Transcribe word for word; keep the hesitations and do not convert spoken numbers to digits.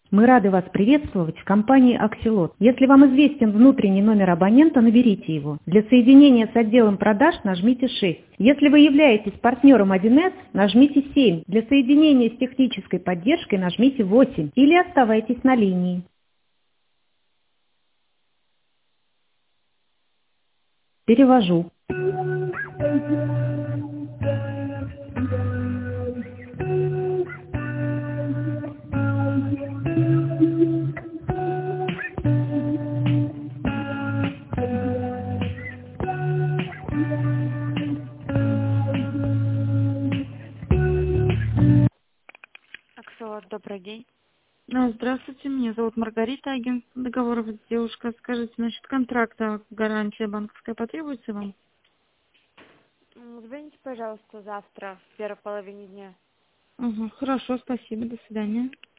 Мы рады вас приветствовать в компании «Аксилот». Если вам известен внутренний номер абонента, наберите его. Для соединения с отделом продаж нажмите шесть. Если вы являетесь партнером один эс, нажмите семь. Для соединения с технической поддержкой нажмите восемь. Или оставайтесь на линии. Перевожу. Аксилот, добрый день. А, Здравствуйте, меня зовут Маргарита, агент договоров девушка. Скажите, насчет контракта гарантия банковская потребуется вам? М, Звоните, пожалуйста, завтра в первой половине дня. Угу, хорошо, спасибо, до свидания.